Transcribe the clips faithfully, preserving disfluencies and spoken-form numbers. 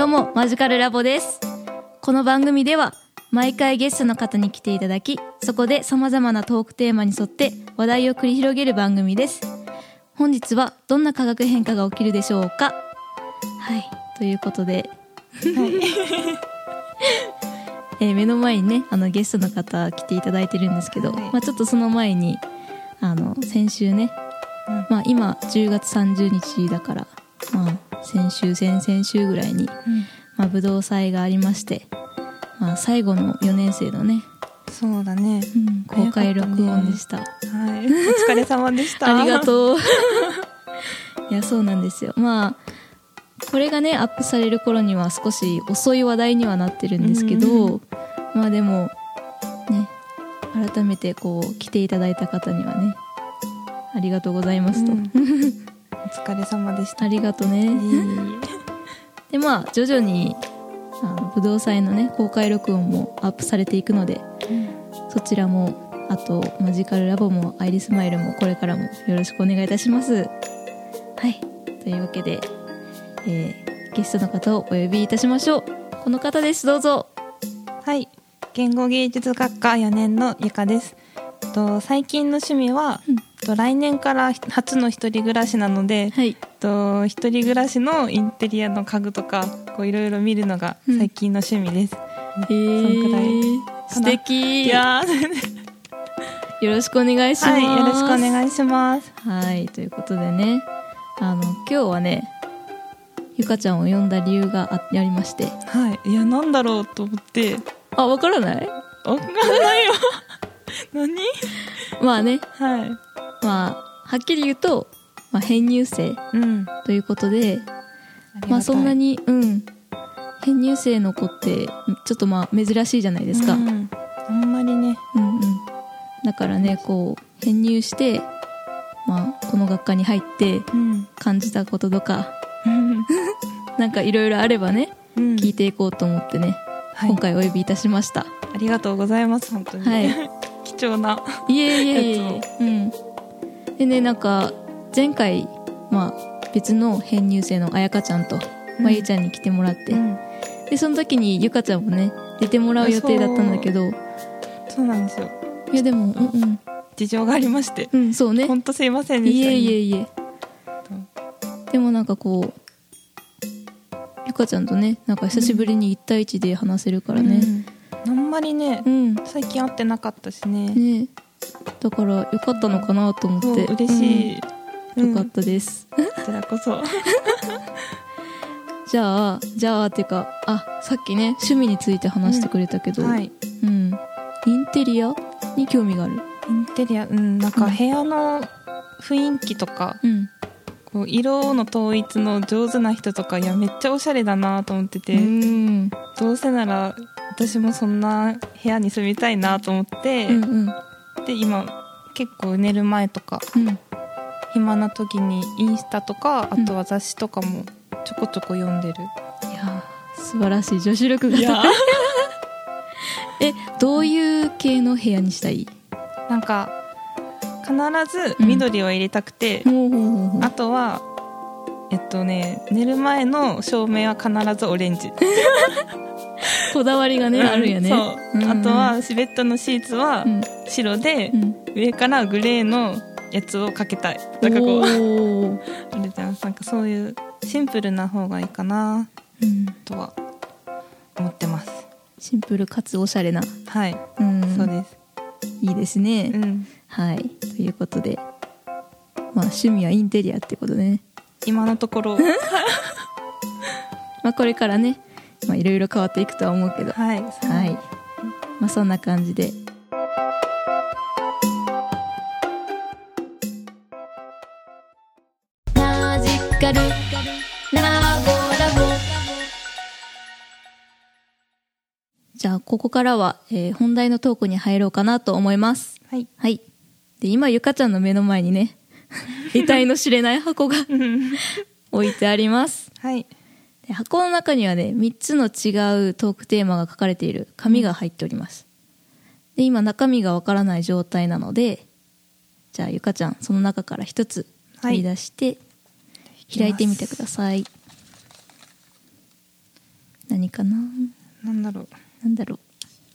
どうもマジカルラボです。この番組では毎回ゲストの方に来ていただき、そこで様々なトークテーマに沿って話題を繰り広げる番組です。本日はどんな化学変化が起きるでしょうか。はい、ということで、はいえー、目の前にねあのゲストの方来ていただいてるんですけど、はい、まあ、ちょっとその前にあの先週ね、うん、まあ、今じゅうがつさんじゅうにちだから、まあ、先週先々週ぐらいに、うん、まあ、武道祭がありまして、まあ、最後のよねん生のね、 そうだね、 うん、公開録音でした、ね、 はい、お疲れ様でしたありがとういやそうなんですよ。まあこれがねアップされる頃には少し遅い話題にはなってるんですけど、うん、まあでもね改めてこう来ていただいた方にはねありがとうございますと、うん、 お疲れ様でした。 ありがとうね、えー、でまあ徐々にあの武道祭のね公開録音もアップされていくので、うん、そちらもあとマジカルラボもアイリスマイルもこれからもよろしくお願いいたします。はい、というわけで、えー、ゲストの方をお呼びいたしましょう。この方です、どうぞ。 はい、言語芸術学科よねんのゆかです。と最近の趣味は、うん、と来年から初の一人暮らしなので、はい、と一人暮らしのインテリアの家具とかいろいろ見るのが最近の趣味です、 うん、へー、そんくらい素敵。いやよろしくお願いします。 はい、よろしくお願いします。 はい、ということでね、あの今日はねゆかちゃんを呼んだ理由が あ, ありまして、 はい、いやなんだろうと思って。 あ、わからない？ わからないよ何？ まあね、 はい、 まあはっきり言うと、まあ、編入生ということで、うん、まあそんなに、うん、編入生の子ってちょっとまあ珍しいじゃないですか、うん、 あんまりね、うんうん、 だからねこう編入して、まあ、この学科に入って感じたこととか、うん、なんかいろいろあればね、うん、聞いていこうと思ってね、はい、今回お呼びいたしました。 ありがとうございます。本当に、はい、貴重ないえいえいえ、うん、でね、なんか前回、まあ、別の編入生のあやかちゃんと、うん、まゆちゃんに来てもらって、うん、でその時にゆかちゃんもね出てもらう予定だったんだけど、 そうなんですよ。 いやでも、うんうん、 事情がありまして、 うん、そうね、 本当すいませんでした、ね、 いえいえいえ。でもなんかこうゆかちゃんとねなんか久しぶりにいち対いちで話せるからね、 うん、あんまりね、うん、最近会ってなかったし ね, ねだからよかったのかなと思って、 嬉しい、 うん、よかったです、 うん、こちらこそじゃあじゃあっていうか、あ、さっきね趣味について話してくれたけど、うん、はい、うん、インテリアに興味がある。 インテリア、うん、なんか部屋の雰囲気とか、うん、こう色の統一の上手な人とか、いやめっちゃおしゃれだなと思ってて、うん、どうせなら私もそんな部屋に住みたいなと思って、うんうん、で今結構寝る前とか、うん、暇な時にインスタとかあとは雑誌とかもちょこちょこ読んでる、 うん、いや素晴らしい女子力が高いえ、どういう系の部屋にしたい？ なんか必ず緑を入れたくて、うん、あとはえっとね寝る前の照明は必ずオレンジこだわりがね、うん、あるよね。 そう、うんうん、あとはベッドのシーツは白で、うん、上からグレーのやつをかけたい。なんかこうあれじゃん、なんかそういうシンプルな方がいいかな、うん、とは思ってます。 シンプルかつおしゃれな。 はい、うん、そうです。 いいですね、うん、はい、ということで、まあ趣味はインテリアってことね、 今のところまあこれからねまあいろいろ変わっていくとは思うけど、はい、はい、まあそんな感じでマジカルラボラボ。じゃあここからは、えー、本題のトークに入ろうかなと思います。はい、はい、で今ゆかちゃんの目の前にね得体の知れない箱が置いてあります。はい、で箱の中にはねみっつの違うトークテーマが書かれている紙が入っております。で今中身がわからない状態なので、じゃあゆかちゃんその中からひとつ取り出して開いてみてください。 何かな。 なんだろうなんだろう。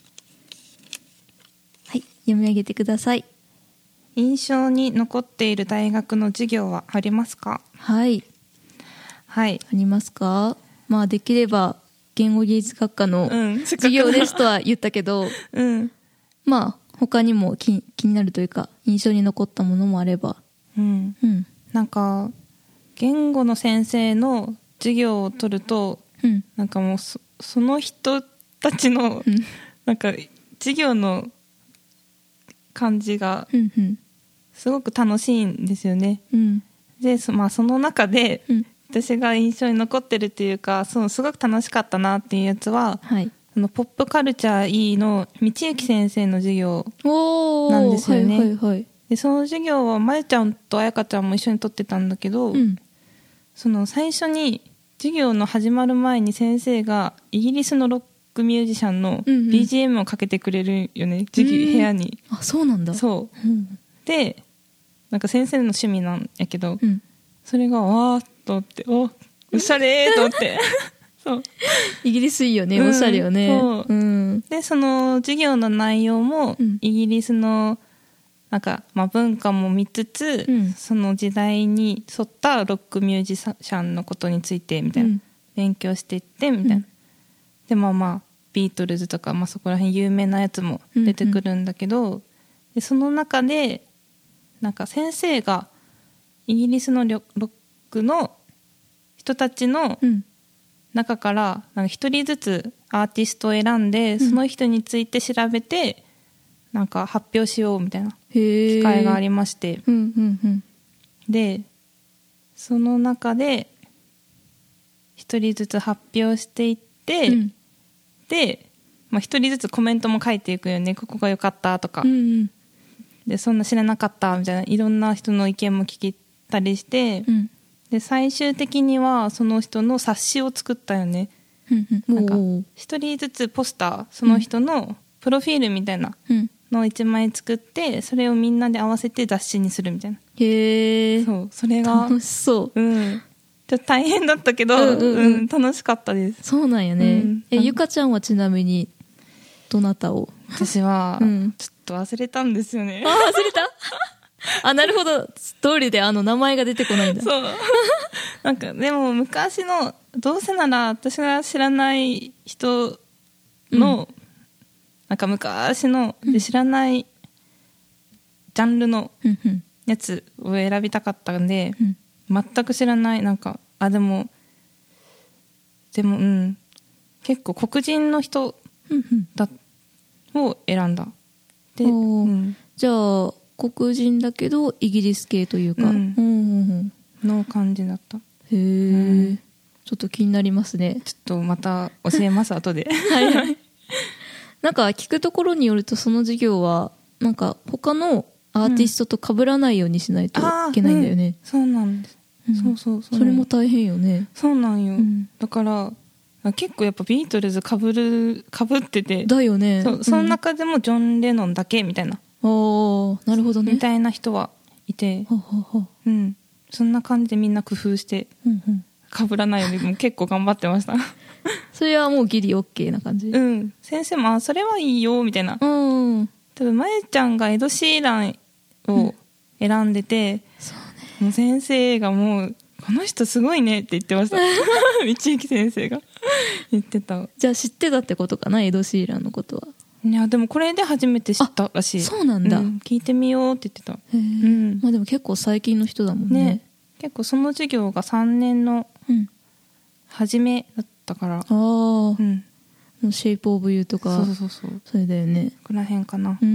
はい、読み上げてください。 印象に残っている大学の授業はありますか？ はいはいありますか。まあできれば言語芸術学科の授業ですとは言ったけど、 うん、 まあ他にも 気, 気になるというか印象に残ったものもあれば、 うんうん、 なんか言語の先生の授業を取ると、うん、なんかもう そ, その人たちの、うん、なんか授業の感じがすごく楽しいんですよね、うん、で そ,、まあ、その中で、うん、私が印象に残ってるっていうかそのすごく楽しかったなっていうやつは、はい、あのポップカルチャー E の道行先生の授業なんですよね、はいはいはい、でその授業はまゆちゃんとあやかちゃんも一緒に取ってたんだけど、うん、その最初に授業の始まる前に先生がイギリスのロックミュージシャンの ビージーエム をかけてくれるよね、うんうん、授業部屋に。 あ、そうなんだ。 そう、うん、でなんか先生の趣味なんやけど、うん、それがわーっとっておおしゃれーと思ってそうイギリスいいよね、うん、おしゃれよね。そう、うん、 でその授業の内容もイギリスのなんか、まあ、文化も見つつ、うん、その時代に沿ったロックミュージシャンのことについてみたいな、うん、勉強していってみたいな、うん、でもまあビートルズとか、まあ、そこら辺有名なやつも出てくるんだけど、うんうん、でその中でなんか先生がイギリスのロックの人たちの中からなんか一人ずつアーティストを選んで、うん、その人について調べてなんか発表しようみたいな機会がありまして、うんうんうん、でその中で一人ずつ発表していって、うん、で、まあ、一人ずつコメントも書いていくよね。ここが良かったとか、うんうん、でそんな知らなかったみたいないろんな人の意見も聞いたりして、うん、で最終的にはその人の冊子を作ったよね、うんうん、なんか一人ずつポスターその人のプロフィールみたいな、うんのいちまい作ってそれをみんなで合わせて雑誌にするみたいな。 へえ。 そうそれが楽しそう。 うん。ちょっと大変だったけど、うんうんうんうん、楽しかったです。 そうなんやね。うん、えゆかちゃんはちなみにどなたを？ 私は、うん、ちょっと忘れたんですよね。 あ忘れた？あなるほどストーリーであの名前が出てこないんだ。 そう。なんかでも昔のどうせなら私が知らない人の、うんなんか昔ので知らないジャンルのやつを選びたかったんで、うん、全く知らないなんかあでもでもうん結構黒人の人だ、うん、を選んだで、 うん、じゃあ黒人だけどイギリス系というか、うんうんうん、の感じだった。へえ、うん、ちょっと気になりますね。 ちょっとまた教えます後ではいはいなんか聞くところによるとその授業はなんか他のアーティストと被らないようにしないといけないんだよね、うん、 そうなんです、うん、そうそうそうそれも大変よね。 そうなんよ、うん、だから結構やっぱビートルズ被る被っててだよね。 そ, その中でもジョン・レノンだけみたいな、 うん、ああなるほどねみたいな人はいて、ははは、うん、そんな感じでみんな工夫して被らないようにも結構頑張ってましたそれはもうギリ OK な感じ。 うん先生もあそれはいいよみたいな、うん、多分まゆちゃんがエド・シーランを選んでて、うん、そうね、もう先生がもうこの人すごいねって言ってました道行先生が言ってた。 じゃあ知ってたってことかなエド・シーランのことは。 いやでもこれで初めて知ったらしい。 そうなんだ、うん、 聞いてみようって言ってた。へえ、 うん、まあでも結構最近の人だもん ね, ね結構その授業がさんねんの初めだったから、うん、ああ、 うん、シェイプオブユーとかそうそうそう、 それだよね。 この辺かな。 うん、うん、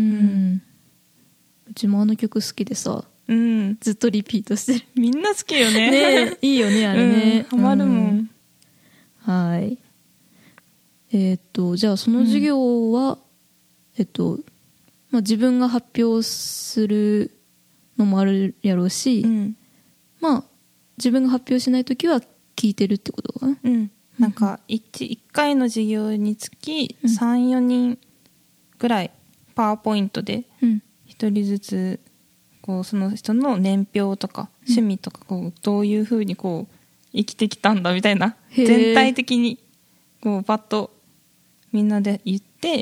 うちもあの曲好きでさ、うん、ずっとリピートしてる。 みんな好きよね。 ねいいよねあれね、 うん、ハマるもん、うん、 はいえー、っとじゃあその授業は、うん、えっと、まあ、自分が発表するのもあるやろうし、うん、まあ自分が発表しないときは聞いてるってことかな。 うんなんか 1, いっかいの授業につき さん,よ 人ぐらいパワーポイントでひとりずつこうその人の年表とか趣味とかこうどういうふうにこう生きてきたんだみたいな全体的にこうバッとみんなで言って、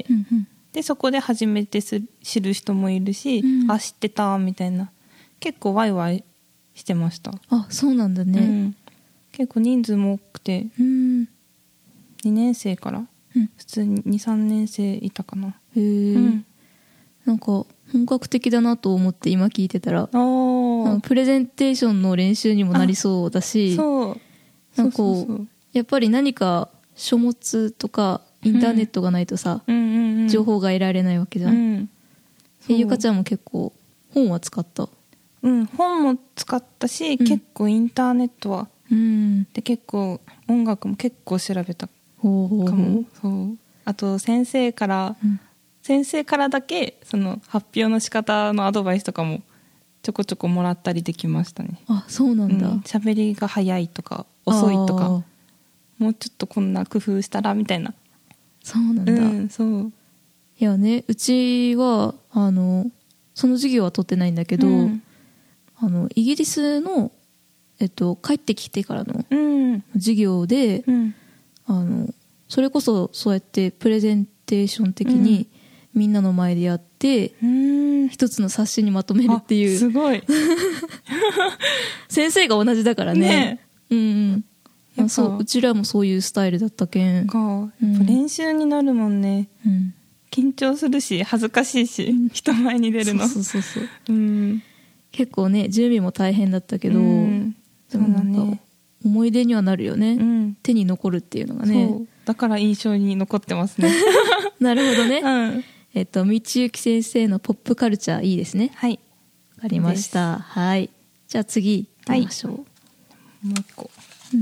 うんうん、でそこで初めてす知る人もいるし、うん、あ知ってたみたいな、結構ワイワイしてました。 あそうなんだね、うん、 結構人数も多くて、うん、にねん生から普通に に,さん 年生いたかな。 へえ、うん、なんか本格的だなと思って今聞いてたら、あプレゼンテーションの練習にもなりそうだし、 そうなんかこう、そうそうそう、やっぱり何か書物とかインターネットがないとさ、うんうんうんうん、情報が得られないわけじゃん、うん、ゆかちゃんも結構本は使った？ うん、本も使ったし、うん、結構インターネットは、うん、で結構音楽も結構調べたかも。ほうほうほう。そうあと先生から、うん、先生からだけその発表の仕方のアドバイスとかもちょこちょこもらったりできましたね。 あそうなんだ。 喋、うん、りが早いとか遅いとか、もうちょっとこんな工夫したらみたいな。 そうなんだ、うん、そういやね、うちはあのその授業は取ってないんだけど、うん、あのイギリスの、えっと、帰ってきてからの授業で、うん、あのそれこそそうやってプレゼンテーション的にみんなの前でやって、うん、一つの冊子にまとめるっていう。 すごい先生が同じだからね。ね、うんうん、そううちらもそういうスタイルだったけん。 か、うん、練習になるもんね、うん、緊張するし恥ずかしいし、うん、人前に出るの。 そうそうそうそう、うん、結構ね準備も大変だったけど、うん、 そうだね、 思い出にはなるよね、うん、手に残るっていうのがね。そうだから印象に残ってますねなるほどね、うん、えっと道行先生のポップカルチャーいいですね。はい、わかりました。はい、じゃあ次行ってみましょう、はい、 もう一個、うん、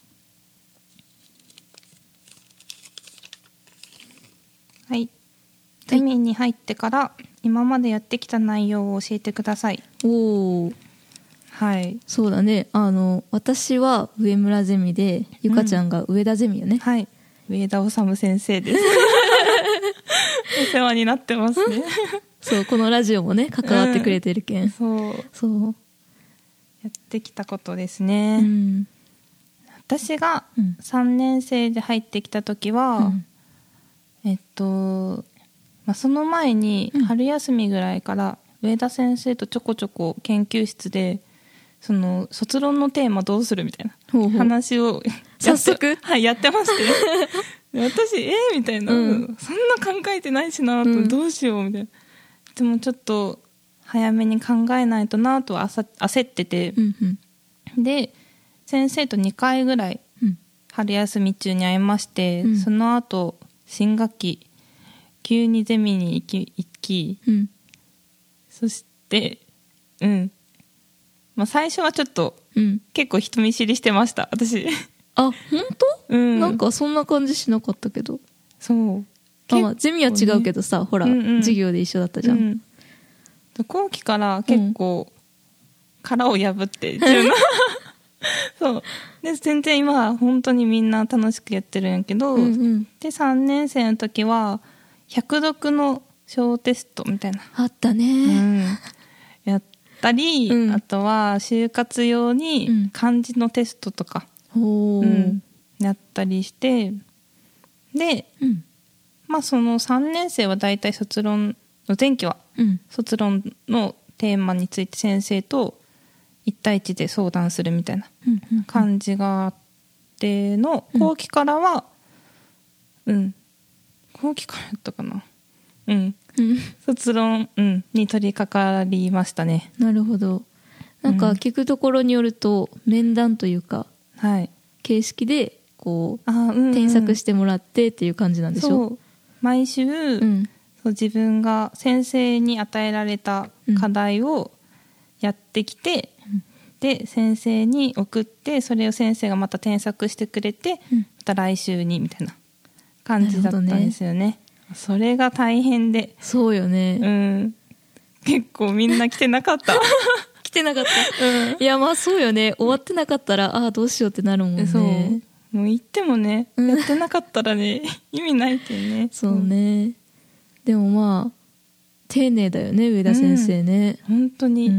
はい、ゼミに入ってから今までやってきた内容を教えてください。 おお、はい、そうだね。あの私は上村ゼミで、ゆかちゃんが上田ゼミよね、うん、 はい、上田治先生ですお世話になってますねそうこのラジオもね関わってくれてるけん、うん、 そうそうやってきたことですね、うん、私がさんねん生で入ってきた時は、うん、えっと、まあ、その前に春休みぐらいから上田先生とちょこちょこ研究室でその卒論のテーマどうするみたいな話を早速、 はい、やってまして私えー、みたいな、うん、そんな考えてないしなと、うん、どうしようみたいな。でもちょっと早めに考えないとなとは焦ってて、うんうん、で先生とにかいぐらい春休み中に会いまして、うん、その後新学期急にゼミに行き、行き、うん、そしてうんまあ、最初はちょっと、うん、結構人見知りしてました私。 あ、本当、うん、なんかそんな感じしなかったけど。そうあ、まあ、ゼミは違うけどさ、ね、ほら、うんうん、授業で一緒だったじゃん、うん、 後期から結構、うん、殻を破ってそうで全然今は本当にみんな楽しくやってるんやけど、うんうん、でさんねん生の時は百読の小テストみたいなあったね、うん、 やったり、うん、あとは就活用に漢字のテストとか、うんうん、やったりしてで、うん、まあそのさんねん生はだいたい卒論の前期は卒論のテーマについて先生といち対いちで相談するみたいな感じがあっての後期からはうん後期からやったかなうん卒論、うん、に取り掛かりましたね。 なるほど。なんか聞くところによると面談というか、はい、形式でこう、うんうん、添削してもらってっていう感じなんでしょ。 そう毎週、うん、そう自分が先生に与えられた課題をやってきて、うん、で先生に送ってそれを先生がまた添削してくれて、うん、また来週にみたいな感じだったんですよね。それが大変で。 そうよね、 うん、結構みんな来てなかった来てなかった、うん、いやまあそうよね。終わってなかったらああどうしようってなるもんね。 そうもう行ってもね、うん、やってなかったらね意味ないっていうね。 そうね。でもまあ丁寧だよね上田先生ね、 うん、本当に、うん、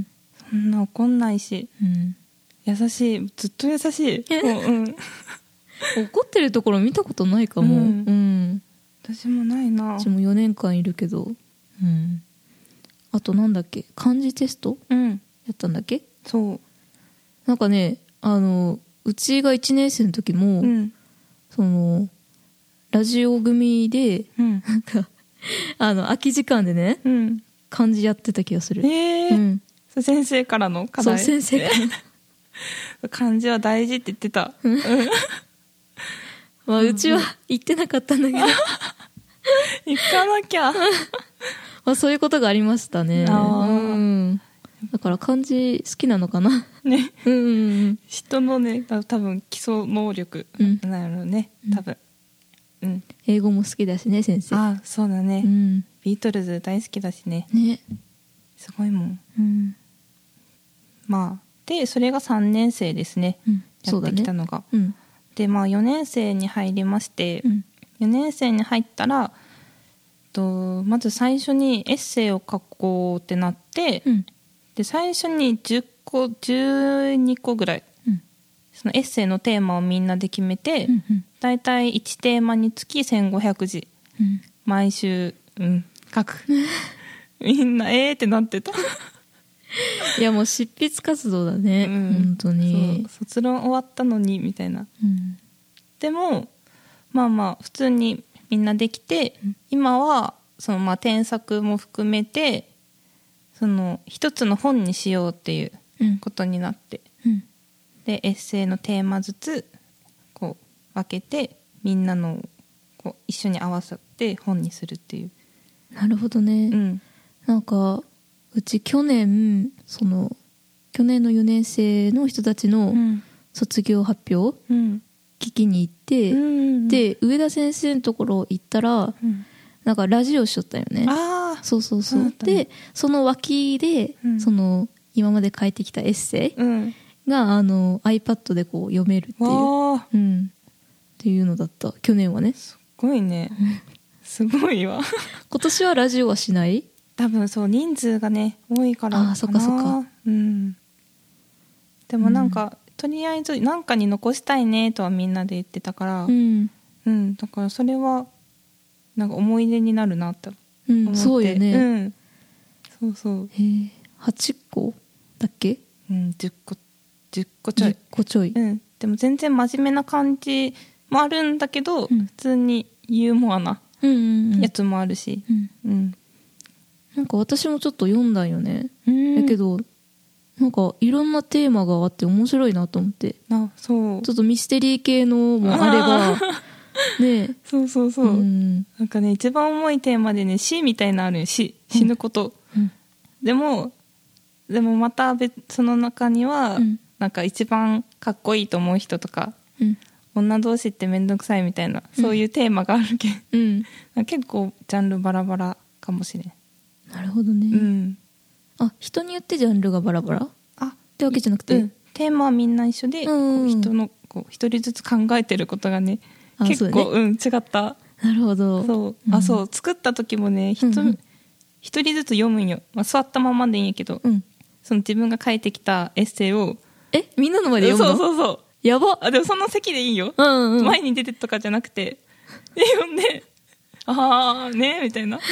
そんな怒んないし、うん、優しいずっと優しいもう、うん怒ってるところ見たことないかも、うん、うん、 私もないな。 私もよねんかんいるけど、うん、あとなんだっけ、漢字テスト、うん、やったんだっけ。 そうなんかね、あのうちがいちねん生の時も、うん、そのラジオ組で、うん、なんかあの空き時間でね、うん、漢字やってた気がする。 えー、うん、先生からの課題。 そう、先生から漢字は大事って言ってた。 まあ、うちは言ってなかったんだけど行かなきゃまあそういうことがありましたね。あ、うん、だから漢字好きなのかなね、うんうんうん、 人のね、多分基礎能力なんやろうね、うん、多分、うん、 英語も好きだしね先生。 あ、そうだね、うん、ビートルズ大好きだしね。ね、すごいもん、うん、まあでそれがさんねん生ですね、うん、やってきたのが、ね、うん、でまあよねん生に入りまして、うん、よねん生に入ったらとまず最初にエッセイを書こうってなって、うん、で最初にじゅっこじゅうにこぐらい、うん、そのエッセイのテーマをみんなで決めて、うんうん、だいたいいちテーマにつきせんごひゃくじ、うん、毎週、うん、書くみんなえーってなってたいやもう執筆活動だね、うん、本当に。 そう、卒論終わったのにみたいな、うん、でもまあまあ普通にみんなできて、うん、今はそのまあ添削も含めてその一つの本にしようっていうことになって、うん、でエッセイのテーマずつこう分けてみんなのこう一緒に合わさって本にするっていう。 なるほどね、うん、なんかうち去年その去年のよねん生の人たちの卒業発表、うん、聞きに行って、うんうんうん、で上田先生のところ行ったら、うん、なんかラジオしとったよね。ああ、そうそうそう。そうでその脇で、うん、その今まで書いてきたエッセイが、あの iPad でこう読めるっていう、うん、っていうのだった去年はね。 すごいねすごいわ今年はラジオはしない？ 多分そう人数がね多いからかな。 あ、そっかそっか、うん、 でもなんか、うん、とりあえず何かに残したいねとはみんなで言ってたから、うんうん、だからそれはなんか思い出になるなって思って、うん、 そうよね、うん、 そうそう。 へえ、はちこだっけ？ うん、じゅっこじゅっこちょい、 じゅっこちょい、 うん、でも全然真面目な感じもあるんだけど、うん、普通にユーモアなやつもあるし、うんうん、 なんか私もちょっと読んだんよね、うん、だけどなんかいろんなテーマがあって面白いなと思って。あ、そう、ちょっとミステリー系のもあればね、 そうそうそう、うん、なんかね一番重いテーマでね死みたいなのあるよ。死、死ぬこと、うん、でもでもまた別その中には、うん、なんか一番かっこいいと思う人とか、うん、女同士ってめんどくさいみたいな、そういうテーマがあるけん、うん、結構ジャンルバラバラかもしれん。 なるほどね、うん、あ、人によってジャンルがバラバラってわけじゃなくて、うん、 テーマはみんな一緒で、うんうん、人のこう一人ずつ考えてることがね結構う、ね、うん、違った。 なるほど。 そう、うん、あ、そう、作った時もね一、うんうん、人ずつ読むんよ、まあ、座ったままでいいんやけど、うん、その自分が書いてきたエッセイをえみんなの前で読むの？ そうそうそう、 やば。 あ、でもその席でいいよ、うんうん、前に出てとかじゃなくてで読んでああねみたいな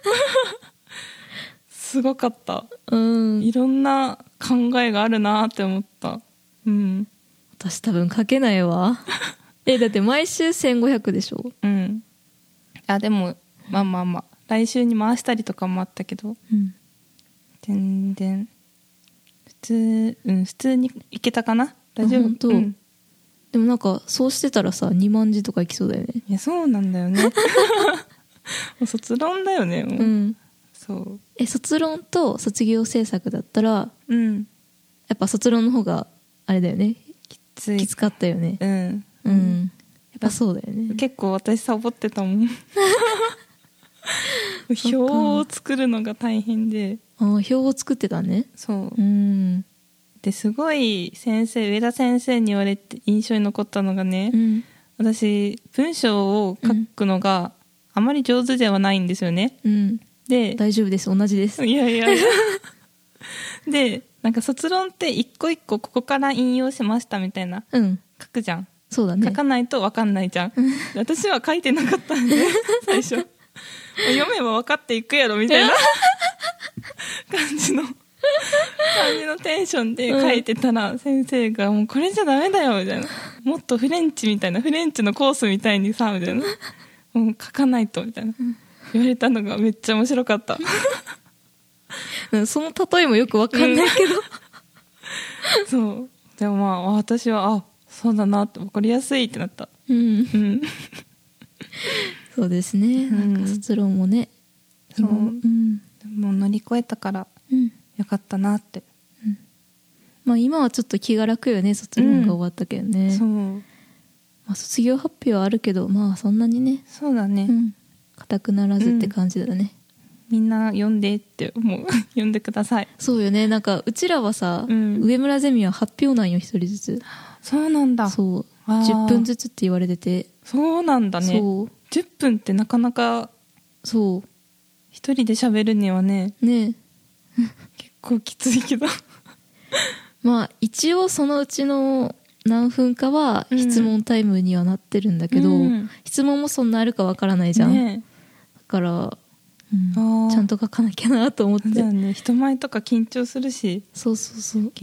すごかった、うん、いろんな考えがあるなって思った、うん、 私多分書けないわえ、だって毎週せんごひゃくでしょ。 うん、あ、でもまあまあまあ来週に回したりとかもあったけど、うん、全然普通、うん、普通にいけたかな。大丈夫、うん、 でもなんかそうしてたらさにまんじとかいきそうだよね。 いやそうなんだよねもう卒論だよねもう、うん、そう。 え、卒論と卒業制作だったら、うん、やっぱ卒論の方があれだよね、きつい、きつかったよね。うん、うん、やっぱそうだよね。 結構私サボってたもん表を作るのが大変で。 あ、表を作ってたね。 そう、うん、ですごい先生、上田先生に言われて印象に残ったのがね、うん、私文章を書くのがあまり上手ではないんですよね、うん、で大丈夫です、同じです。 いやいやいやでなんか卒論って一個一個ここから引用しましたみたいな、うん、書くじゃん。 そうだね、 書かないと分かんないじゃん私は書いてなかったんで最初読めば分かっていくやろみたいな感じの感じのテンションで書いてたら、うん、先生がもうこれじゃダメだよみたいな、もっとフレンチみたいな、フレンチのコースみたいにさみたいな、もう書かないとみたいな言われたのがめっちゃ面白かったその例えもよく分かんないけど、 うん、そうでもまあ私はあそうだなって分かりやすいってなった。 うん、 うん、 そうですね、うん、なんか卒論もね、 そう、うん、もう乗り越えたからよかったなって、 うん、まあ今はちょっと気が楽よね、卒論が終わったけどね、うん、 そう、 まあ、卒業発表はあるけどまあそんなにね、 そうだね、 硬、うん、くならずって感じだね、 みんな読んでって思う読んでください。 そうよね、なんかうちらはさ、うん、上村ゼミは発表なんよ、一人ずつ。 そうなんだ。 そうじゅっぷんずつって言われてて。 そうなんだね。 そうじゅっぷんってなかなかそう一人で喋るにはねね結構きついけどまあ一応そのうちの何分かは質問タイムにはなってるんだけど、うん、質問もそんなあるかわからないじゃん、ね、だからうん、ちゃんと書かなきゃなと思って。 だよね、人前とか緊張するし。 そうそうそう、うん、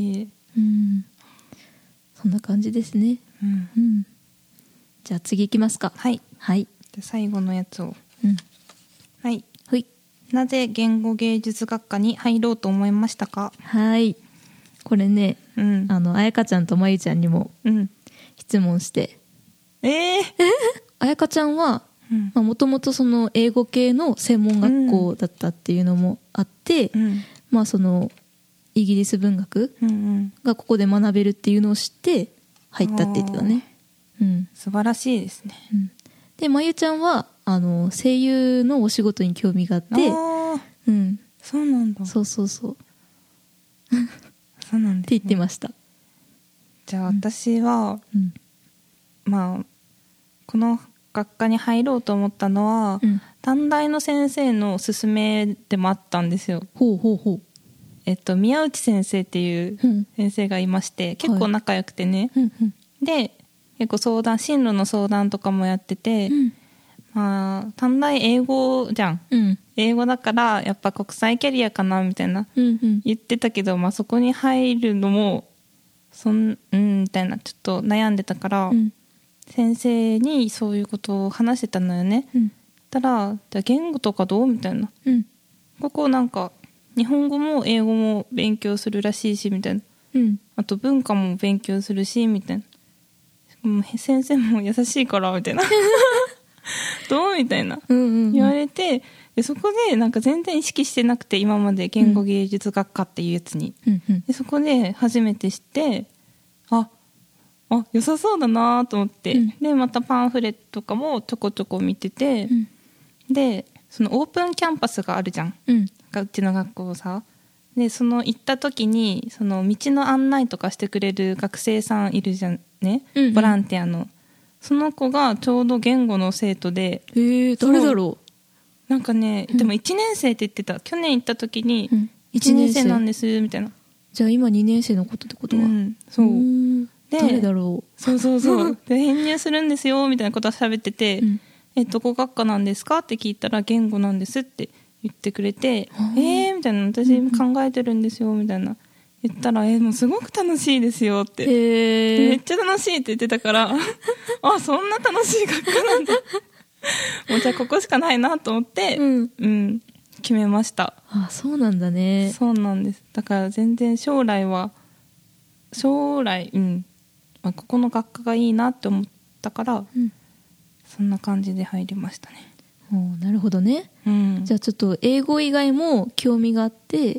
そんな感じですね、うんうん、じゃあ次いきますか。 はい、 はい、 じゃ最後のやつを、 うん、 はい、はい、なぜ言語芸術学科に入ろうと思いましたか。 はい、これね、うん、あの彩香ちゃんとまゆちゃんにも質問して、 うん、えー、 彩香ちゃんはもともとその英語系の専門学校だったっていうのもあって、うん、まあそのイギリス文学がここで学べるっていうのを知って入ったって言ってたね、うん、 素晴らしいですね、 うん、でまゆちゃんはあの声優のお仕事に興味があって、 うん、そうなんだ。 そうそうそうそうなんですね、 って言ってました。 じゃあ私は、うん、まあこの学科に入ろうと思ったのは、うん、短大の先生の勧めでもあったんですよ。 ほうほうほう。 えっと宮内先生っていう先生がいまして、うん、結構仲良くてね、はい、で結構相談進路の相談とかもやってて、うん、まあ短大英語じゃん、うん、英語だからやっぱ国際キャリアかなみたいな、うんうん、言ってたけど、まあ、そこに入るのもそんうんみたいなちょっと悩んでたから、うん、先生にそういうことを話してたのよね、うん、たらじゃあ言語とかどうみたいな、うん、ここなんか日本語も英語も勉強するらしいしみたいな、うん、あと文化も勉強するしみたいな、もう先生も優しいからみたいなどうみたいな、うんうんうん、言われて、でそこでなんか全然意識してなくて、今まで言語芸術学科っていうやつに、うんうん、でそこで初めて知って、ああ良さそうだなと思って、うん、でまたパンフレットとかもちょこちょこ見てて、うん、でそのオープンキャンパスがあるじゃん、うん、うちの学校さで、その行った時にその道の案内とかしてくれる学生さんいるじゃんね、うんうん、ボランティアのその子がちょうど言語の生徒で、 えー、誰だろう。 なんかね、うん、でもいちねん生って言ってた。去年行った時にいちねん生なんですみたいな。 じゃあ今にねん生のことってことは、うん、 そうで誰だろう。 そうそうそうで編入するんですよみたいなことは喋ってて、うん、えどこ学科なんですかって聞いたら言語なんですって言ってくれて、えーみたいな、私考えてるんですよみたいな言ったら、えー、もうすごく楽しいですよって、 へめっちゃ楽しいって言ってたからあそんな楽しい学科なんだもうじゃあここしかないなと思って、うんうん、決めました。 あそうなんだね。 そうなんです。だから全然将来は将来、うんまあ、ここの学科がいいなって思ったから、うん、そんな感じで入りましたね。 おなるほどね、うん、じゃあちょっと英語以外も興味があって、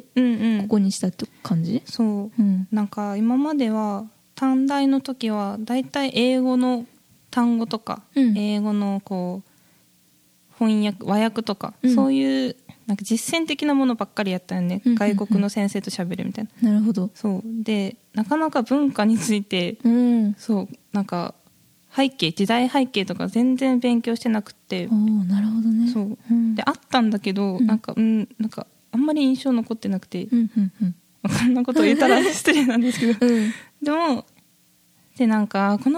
うんうん、ここにしたって感じ。 そう、うん、なんか今までは短大の時はだいたい英語の単語とか、うん、英語のこう翻訳和訳とか、うん、そういうなんか実践的なものばっかりやったよね、うんうんうん、外国の先生と喋るみたいな。なるほど。 そうでなかなか文化について、うん、そうなんか背景時代背景とか全然勉強してなくて。 おなるほどね。 そう、うん、であったんだけど、うん、なんかうんなんかあんまり印象残ってなくて、うんうんうん、こんなこと言ったら失礼なんですけど、うん、でもでなんかこのまま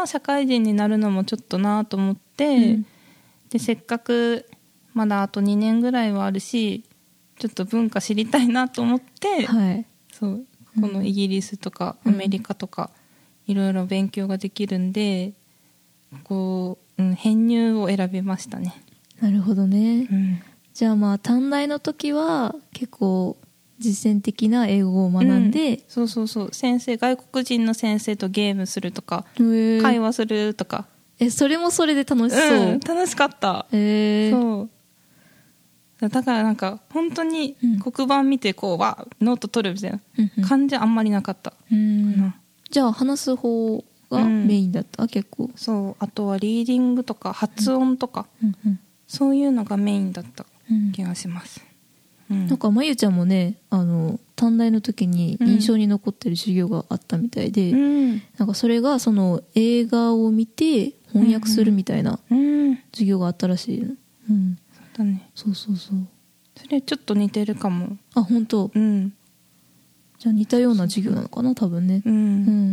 ま社会人になるのもちょっとなと思って、うん、でせっかくまだあとにねんぐらいはあるしちょっと文化知りたいなと思って、はい、そうこのイギリスとかアメリカとか、うん、いろいろ勉強ができるんでこう、うん、編入を選びましたね。 なるほどね、 うん、 じゃあまあ短大の時は結構実践的な英語を学んで、うん、 そうそうそう先生外国人の先生とゲームするとか会話するとかえそれもそれで楽しそう、 うん、楽しかった、 えー、 そうだからなんか本当に黒板見てこうわノート取るみたいな感じあんまりなかった、 うんうん、じゃあ話す方がメインだった、うん、結構そうあとはリーディングとか発音とか、うんうんうん、そういうのがメインだった気がします、 うん、なんかまゆちゃんもねあの短大の時に印象に残ってる授業があったみたいで、うん、なんかそれがその映画を見て翻訳するみたいな授業があったらしい、うんうん、 そうだねそうそうそうそれちょっと似てるかも。 あ本当、うん、じゃあ似たような授業なのかな多分ね、うんうん、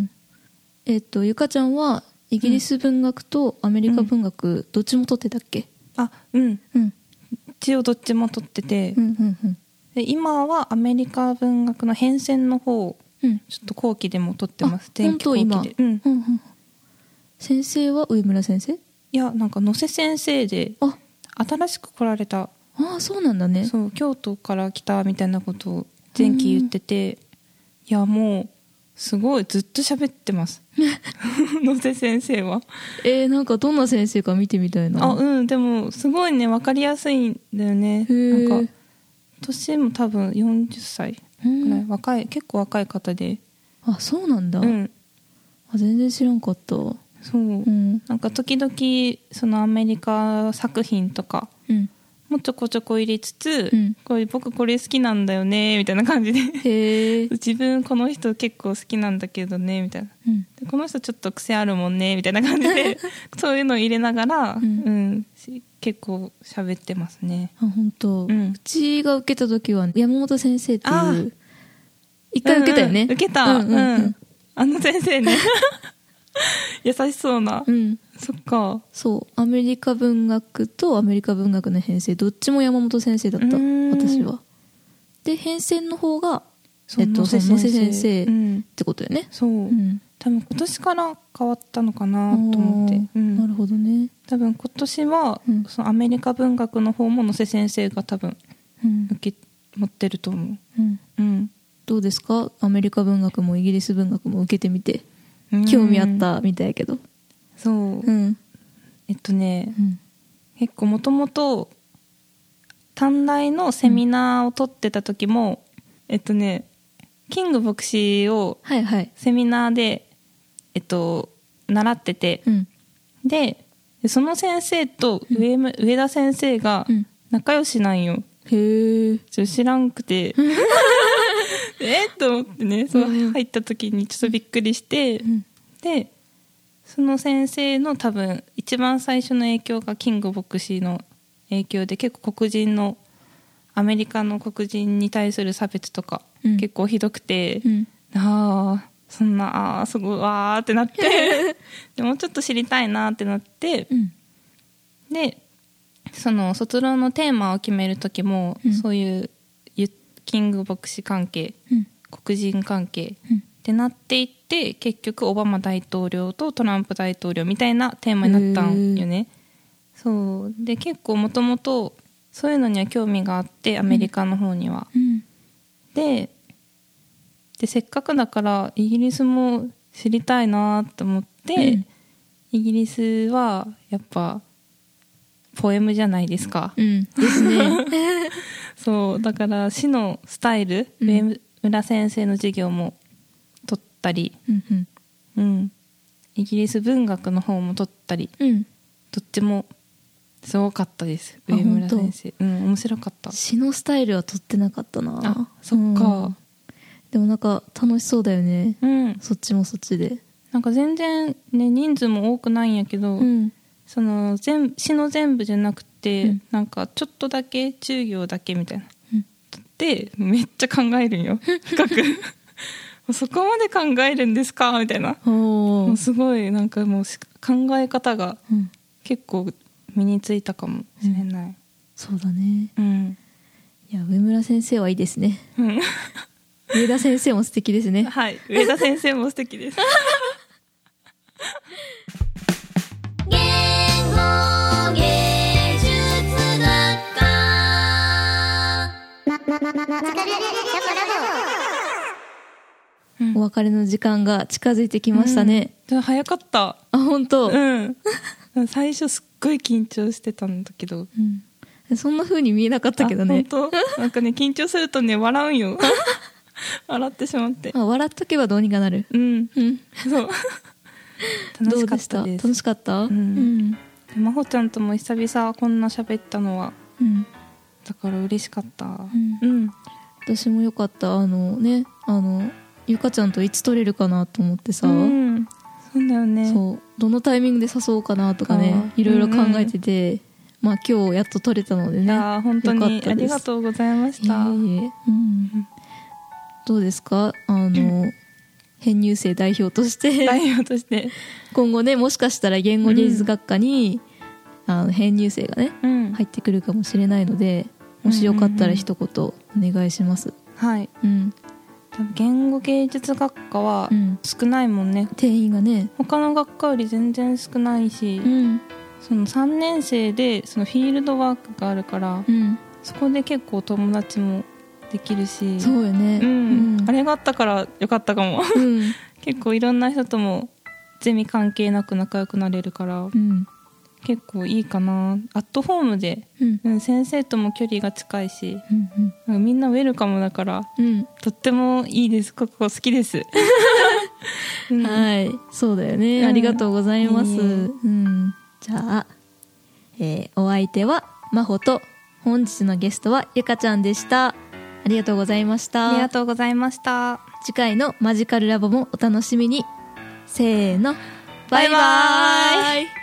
えっとゆかちゃんはイギリス文学とアメリカ文学、うん、どっちも取ってたっけ？ あうん、うん、一応どっちも取ってて、うんうんうん、で今はアメリカ文学の変遷の方、うん、ちょっと後期でも取ってます。 前期後期で、うんうんうん、先生は上村先生？ いやなんか野瀬先生で新しく来られた。 ああそうなんだね。 そう京都から来たみたいなことを前期言ってて、いやもうすごいずっと喋ってます野瀬先生は。 えー、なんかどんな先生か見てみたいな。 あうんでもすごいね分かりやすいんだよね。なんか年も多分よんじゅっさいぐらい若い結構若い方で。 あそうなんだ、うん、あ全然知らんかった。そう、 うん、なんか時々そのアメリカ作品とか、うんもちょこちょこ入れつつ、うん、これ僕これ好きなんだよねみたいな感じでへ自分この人結構好きなんだけどねみたいな、うん、でこの人ちょっと癖あるもんねみたいな感じでそういうのを入れながら、うんうん、結構喋ってますね。 あ本当、うん、うちが受けた時は山本先生っていう一回受けたよね、 うんうん、受けた、うんうんうん、あの先生ね優しそうな、うん、そっかそうアメリカ文学とアメリカ文学の編成どっちも山本先生だった私は。で編纂の方がえっと、野瀬先生ってことよね、うん、 そう、うん、多分今年から変わったのかなと思って、 うん、なるほどね。 多分今年は、うん、そのアメリカ文学の方も野瀬先生が多分、うん、受け持ってると思う、うんうん、どうですかアメリカ文学もイギリス文学も受けてみて興味あったみたいやけど。 そう、うん、えっとね、うん、結構もともと短大のセミナーを取ってた時も、うん、えっとねキング牧師をセミナーで、はいはいえっと、習ってて、うん、でその先生と 上,、うん、上田先生が仲良しなんよ、うん、へえ知らんくてえっと思ってねそう入った時にちょっとびっくりして、うん、でその先生の多分一番最初の影響がキング牧師の影響で結構黒人のアメリカの黒人に対する差別とか、うん、結構ひどくて、うん、ああそんなあすごいわーってなってでもうちょっと知りたいなってなって、うん、でその卒論のテーマを決める時も、うん、そういうキング牧師関係、うん、黒人関係、うん、ってなっていって結局オバマ大統領とトランプ大統領みたいなテーマになったんよね。そうで結構もともとそういうのには興味があってアメリカの方には、うん、で, でせっかくだからイギリスも知りたいなと思って、うん、イギリスはやっぱポエムじゃないですか、うん、ですねそうだから詩のスタイル、うん、上村先生の授業も取ったり、うんうんうん、イギリス文学の方も取ったり、うん、どっちもすごかったです。上村先生、うん、面白かった。 詩のスタイルは取ってなかったな。 あ、そっか、うん、 でもなんか楽しそうだよね、うん、そっちもそっちでなんか全然ね人数も多くないんやけど、うん、その全詩の全部じゃなくて、うん、なんかちょっとだけ中行だけみたいな、うん、でめっちゃ考えるんよ深くそこまで考えるんですかみたいな。もうすごいなんかもう考え方が結構身についたかもしれない、うん、 そうだね、 うん、 いや上村先生はいいですね、うん、上田先生も素敵ですね。 はい、上田先生も素敵です言語芸術学科お別れの時間が近づいてきましたね、 うん、早かった。 あ、本当。 うん最初すっごい緊張してたんだけど、 うん、そんな風に見えなかったけどね。 本当なんかね緊張するとね笑うんよ笑ってしまって。 あ、笑っとけばどうにかなる。うん、うん、そう楽しかったです。楽しかった、うんうん、真帆ちゃんとも久々こんな喋ったのは、うん、だから嬉しかった、うんうん、私もよかった。あのね、あのゆかちゃんといつ撮れるかなと思ってさ、うん、 そうだよね。 そうどのタイミングで誘おうかなとかね、いろいろ考えてて、うんうん、まあ今日やっと撮れたのでね。 あ、本当にありがとうございました、えーうん、 どうですか、あの、うん、編入生代表として代表として今後ね、もしかしたら言語芸術学科に、うん、あの編入生がね、うん、入ってくるかもしれないので、もしよかったら一言お願いします、うんうん、 はい、うん、言語芸術学科は少ないもんね、 うん、定員がね他の学科より全然少ないし、うん、そのさんねん生でそのフィールドワークがあるから、うん、そこで結構友達もできるし、 そうよね、 うんうん、あれがあったからよかったかも、うん、結構いろんな人ともゼミ関係なく仲良くなれるから、うん、結構いいかな。アットホームで、うんうん、先生とも距離が近いし、うんうん、みんなウェルカムだから、うん、とってもいいです。ここ好きです、 うん、はいそうだよね、うん、ありがとうございます、うんうん、じゃあ、えー、お相手は真帆と本日のゲストはゆかちゃんでした。ありがとうございました。 ありがとうございました。 次回のマジカルラボもお楽しみに。せーの、バイバーイ。